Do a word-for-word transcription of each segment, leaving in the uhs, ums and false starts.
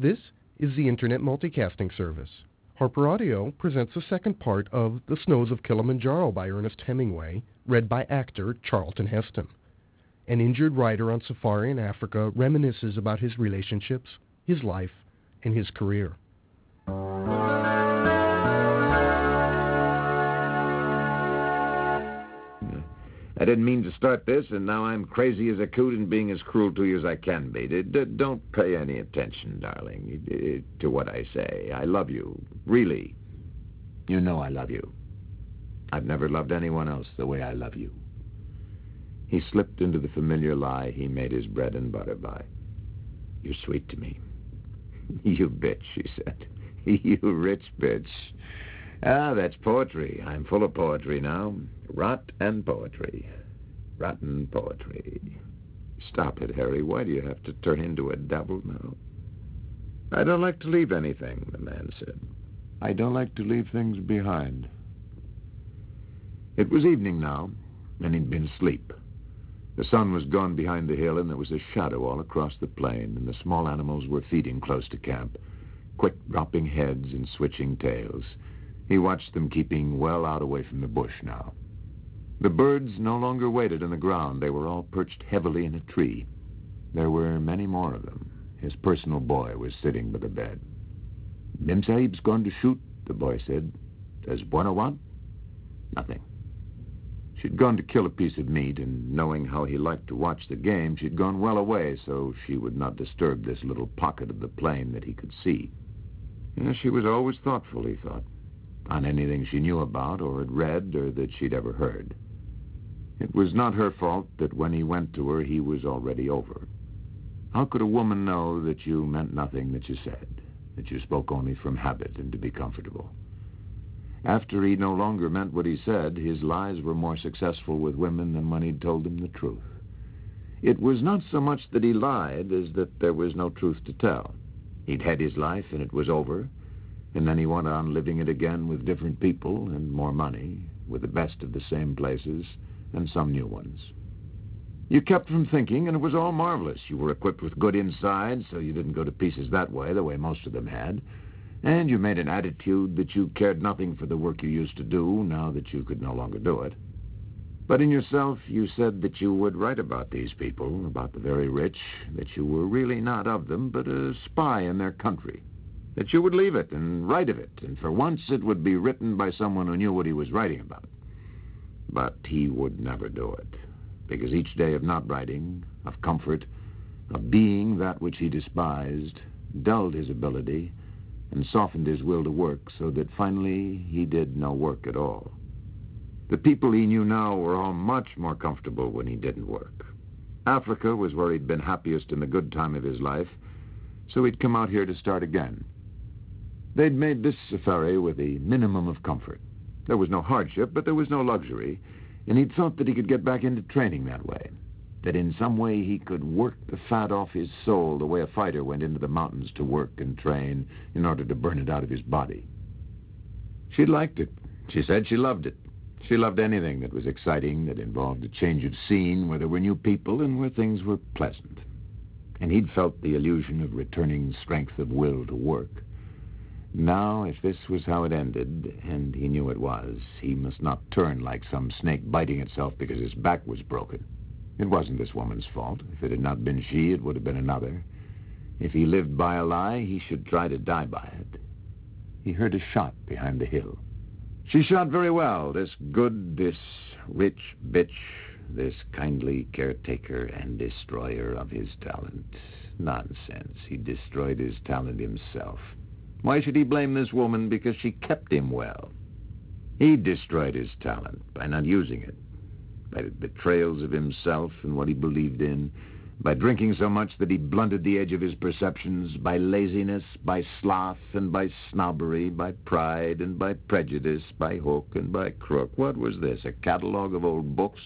This is the Internet Multicasting Service. Harper Audio presents the second part of The Snows of Kilimanjaro by Ernest Hemingway, read by actor Charlton Heston. An injured rider on safari in Africa reminisces about his relationships, his life, and his career. I didn't mean to start this, and now I'm crazy as a coot and being as cruel to you as I can be. D- d- don't pay any attention, darling, d- to what I say. I love you. Really. You know I love you. I've never loved anyone else the way I love you. He slipped into the familiar lie he made his bread and butter by. You're sweet to me. You bitch, she said. You rich bitch. Ah, that's poetry. I'm full of poetry now. Rot and poetry. Rotten poetry. Stop it, Harry. Why do you have to turn into a devil now? I don't like to leave anything, the man said. I don't like to leave things behind. It was evening now, and he'd been asleep. The sun was gone behind the hill, and there was a shadow all across the plain, and the small animals were feeding close to camp, quick dropping heads and switching tails. He watched them keeping well out away from the bush now. The birds no longer waited on the ground. They were all perched heavily in a tree. There were many more of them. His personal boy was sitting by the bed. Mem Sahib's gone to shoot, the boy said. Does Buona want? Nothing. She'd gone to kill a piece of meat, and knowing how he liked to watch the game, she'd gone well away so she would not disturb this little pocket of the plain that he could see. Yeah, she was always thoughtful, he thought, on anything she knew about or had read or that she'd ever heard. It was not her fault that when he went to her, he was already over. How could a woman know that you meant nothing that you said, that you spoke only from habit and to be comfortable? After he no longer meant what he said, his lies were more successful with women than when he'd told them the truth. It was not so much that he lied as that there was no truth to tell. He'd had his life and it was over, and then he went on living it again with different people and more money, with the best of the same places and some new ones. You kept from thinking, and it was all marvelous. You were equipped with good inside, so you didn't go to pieces that way, the way most of them had. And you made an attitude that you cared nothing for the work you used to do, now that you could no longer do it. But in yourself, you said that you would write about these people, about the very rich, that you were really not of them, but a spy in their country. That you would leave it and write of it, and for once it would be written by someone who knew what he was writing about. But he would never do it, because each day of not writing, of comfort, of being that which he despised, dulled his ability and softened his will to work, so that finally he did no work at all. The people he knew now were all much more comfortable when he didn't work. Africa was where he'd been happiest in the good time of his life, so he'd come out here to start again. They'd made this safari with a minimum of comfort. There was no hardship, but there was no luxury, and he'd thought that he could get back into training that way, that in some way he could work the fat off his soul the way a fighter went into the mountains to work and train in order to burn it out of his body. She liked it. She said she loved it. She loved anything that was exciting, that involved a change of scene, where there were new people and where things were pleasant. And he'd felt the illusion of returning strength of will to work. Now, if this was how it ended, and he knew it was, he must not turn like some snake biting itself because his back was broken. It wasn't this woman's fault. If it had not been she, it would have been another. If he lived by a lie, he should try to die by it. He heard a shot behind the hill. She shot very well, this good, this rich bitch, this kindly caretaker and destroyer of his talent. Nonsense. He destroyed his talent himself. Why should he blame this woman because she kept him well? He destroyed his talent by not using it, by the betrayals of himself and what he believed in, by drinking so much that he blunted the edge of his perceptions, by laziness, by sloth, and by snobbery, by pride, and by prejudice, by hook and by crook. What was this, a catalog of old books?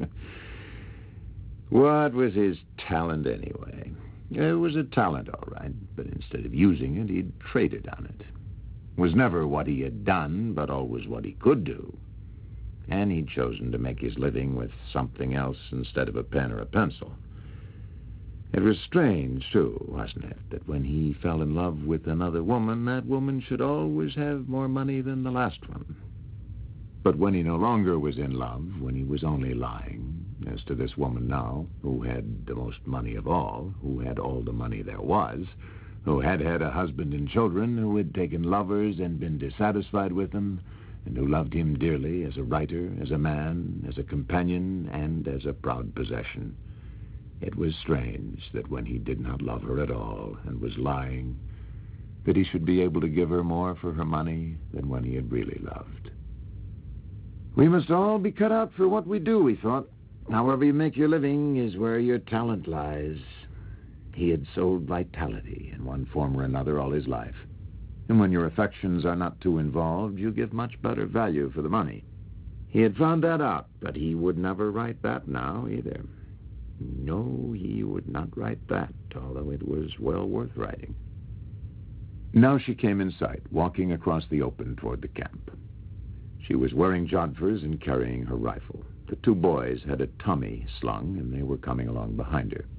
What was his talent anyway? It was a talent, all right, but instead of using it, he'd traded on it. It was never what he had done, but always what he could do. And he'd chosen to make his living with something else instead of a pen or a pencil. It was strange, too, wasn't it, that when he fell in love with another woman, that woman should always have more money than the last one. But when he no longer was in love, when he was only lying, as to this woman now, who had the most money of all, who had all the money there was, who had had a husband and children, who had taken lovers and been dissatisfied with them, and who loved him dearly as a writer, as a man, as a companion, and as a proud possession. It was strange that when he did not love her at all and was lying, that he should be able to give her more for her money than when he had really loved. We must all be cut out for what we do, he thought. However you make your living is where your talent lies. He had sold vitality in one form or another all his life. And when your affections are not too involved, you give much better value for the money. He had found that out, but he would never write that now either. No, he would not write that, although it was well worth writing. Now she came in sight, walking across the open toward the camp. She was wearing jodhpurs and carrying her rifle. The two boys had a Tommy slung, and they were coming along behind her.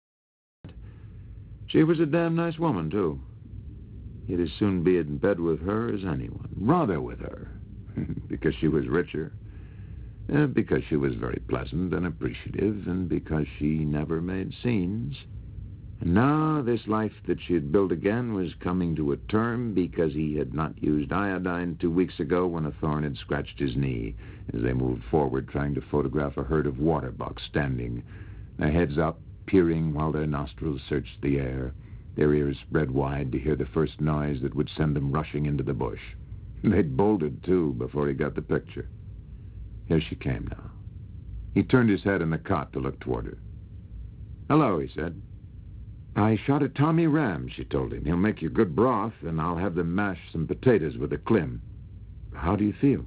She was a damn nice woman, too. He'd as soon be in bed with her as anyone. Rather with her, because she was richer, uh, because she was very pleasant and appreciative, and because she never made scenes. And now this life that she had built again was coming to a term because he had not used iodine two weeks ago when a thorn had scratched his knee as they moved forward trying to photograph a herd of water bucks standing, their heads up, peering while their nostrils searched the air, their ears spread wide to hear the first noise that would send them rushing into the bush. They'd bolted, too, before he got the picture. Here she came now. He turned his head in the cot to look toward her. "Hello," he said. "I shot a Tommy ram," she told him. "He'll make you good broth, and I'll have them mash some potatoes with a clim." "How do you feel?"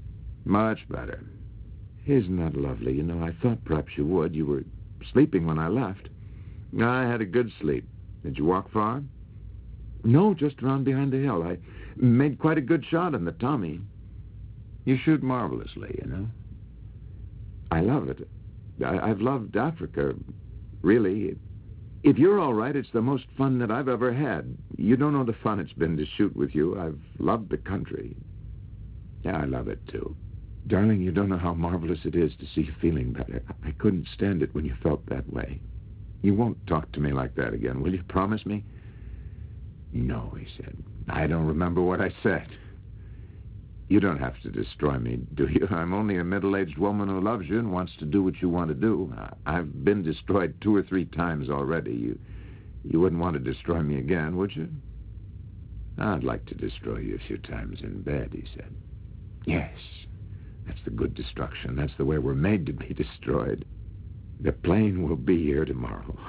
"Much better." "Isn't that lovely? You know, I thought perhaps you would. You were sleeping when I left." "I had a good sleep. Did you walk far?" "No, just around behind the hill. I made quite a good shot on the Tommy." "You shoot marvelously, you know." "I love it. I, I've loved Africa, really. If you're all right, it's the most fun that I've ever had. You don't know the fun it's been to shoot with you. I've loved the country." "Yeah, I love it, too. Darling, you don't know how marvelous it is to see you feeling better. I couldn't stand it when you felt that way. You won't talk to me like that again, will you? Promise me?" "No," he said. "I don't remember what I said." "You don't have to destroy me, do you? I'm only a middle-aged woman who loves you and wants to do what you want to do. I've been destroyed two or three times already. You, you wouldn't want to destroy me again, would you?" "I'd like to destroy you a few times in bed," he said. "Yes, that's the good destruction. That's the way we're made to be destroyed. The plane will be here tomorrow."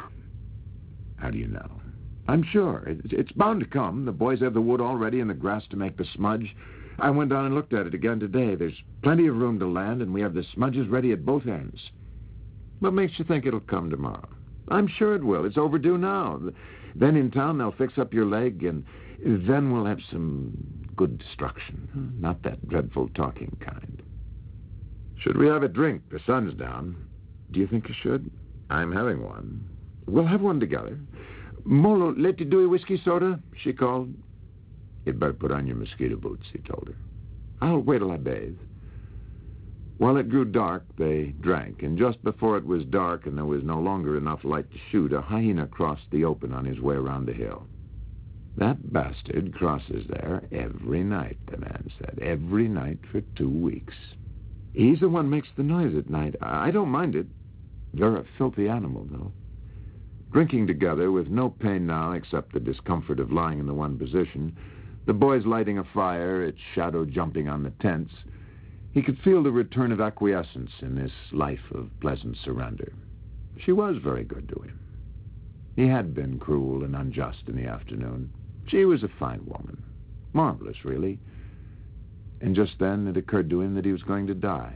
"How do you know?" "I'm sure. It's bound to come. The boys have the wood all ready and the grass to make the smudge. I went down and looked at it again today. There's plenty of room to land, and we have the smudges ready at both ends." "What makes you think it'll come tomorrow?" "I'm sure it will. It's overdue now. Then in town they'll fix up your leg, and then we'll have some good destruction. Not that dreadful talking kind." "Should we have a drink? The sun's down." "Do you think you should?" "I'm having one." "We'll have one together. Molo, let you do a whiskey soda?" she called. "You'd better put on your mosquito boots," he told her. "I'll wait till I bathe." While it grew dark, they drank, and just before it was dark and there was no longer enough light to shoot, a hyena crossed the open on his way around the hill. "That bastard crosses there every night," the man said. "Every night for two weeks. He's the one who makes the noise at night. I don't mind it. They're a filthy animal, though." Drinking together, with no pain now except the discomfort of lying in the one position, the boys lighting a fire, its shadow jumping on the tents, he could feel the return of acquiescence in this life of pleasant surrender. She was very good to him. He had been cruel and unjust in the afternoon. She was a fine woman. Marvelous, really. And just then it occurred to him that he was going to die.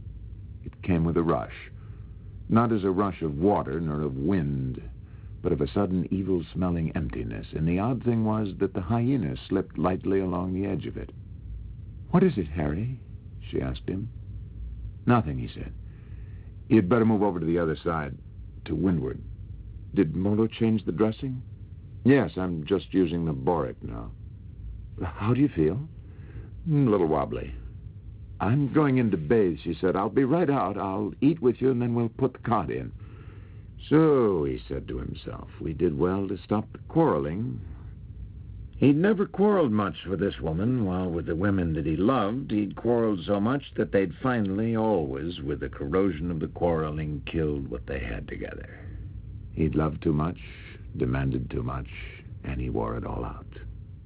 It came with a rush. Not as a rush of water nor of wind, but of a sudden evil-smelling emptiness, and the odd thing was that the hyena slipped lightly along the edge of it. "What is it, Harry?" she asked him. "Nothing," he said. "You'd better move over to the other side, to windward." Did Molo change the dressing? Yes, I'm just using the Boric now. How do you feel? Mm, a little wobbly. I'm going in to bathe, she said. I'll be right out. I'll eat with you, and then we'll put the cot in. So, he said to himself, we did well to stop the quarreling. He'd never quarreled much with this woman, while with the women that he loved, he'd quarreled so much that they'd finally always, with the corrosion of the quarreling, killed what they had together. He'd loved too much, demanded too much, and he wore it all out.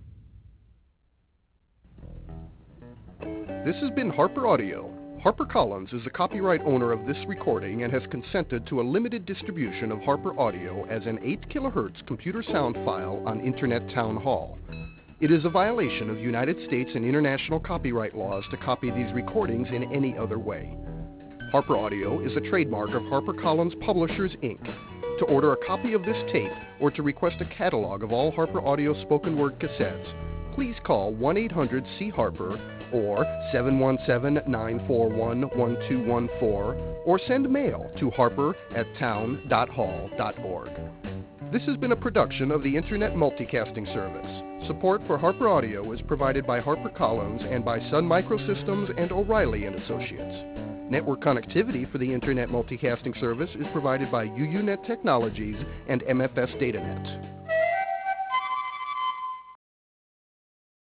This has been Harper Audio. HarperCollins is the copyright owner of this recording and has consented to a limited distribution of Harper Audio as an eight kilohertz computer sound file on Internet Town Hall. It is a violation of United States and international copyright laws to copy these recordings in any other way. Harper Audio is a trademark of HarperCollins Publishers, Incorporated. To order a copy of this tape or to request a catalog of all Harper Audio spoken word cassettes, please call one eight hundred C Harper or seven one seven, nine four one, one two one four or send mail to harper at town dot hall dot org. This has been a production of the Internet Multicasting Service. Support for Harper Audio is provided by HarperCollins and by Sun Microsystems and O'Reilly and Associates. Network connectivity for the Internet Multicasting Service is provided by U U Net Technologies and M F S DataNet.